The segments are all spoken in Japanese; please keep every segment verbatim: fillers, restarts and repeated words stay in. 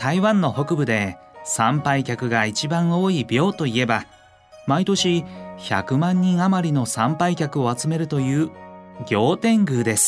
台湾の北部で参拝客が一番多い廟といえば、毎年ひゃくまんにん余りの参拝客を集めるという行天宮です。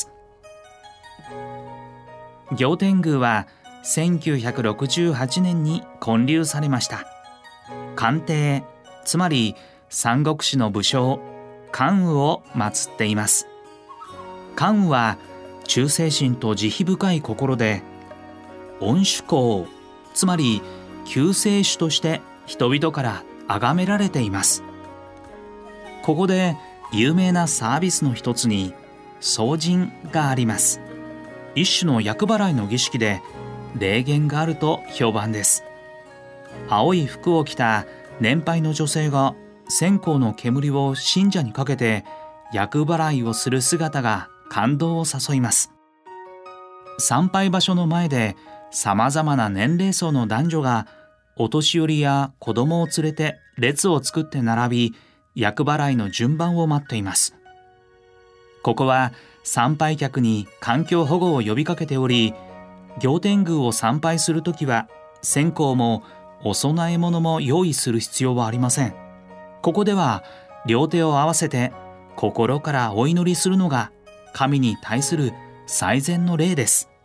行天宮はせんきゅうひゃくろくじゅうはちねんに建立されました。官邸、つまり三国志の武将関羽を祀っています。関羽は忠誠心と慈悲深い心で、恩主公、つまり救世主として人々から崇められています。ここで有名なサービスの一つに送神があります。一種の厄払いの儀式で霊験があると評判です。青い服を着た年配の女性が線香の煙を信者にかけて厄払いをする姿が感動を誘います。参拝場所の前でさまざまな年齢層の男女がお年寄りや子供を連れて列を作って並び、厄払いの順番を待っています。ここは参拝客に環境保護を呼びかけており、行天宮を参拝するときは線香もお供え物も用意する必要はありません。ここでは両手を合わせて心からお祈りするのが神に対する最善の礼です。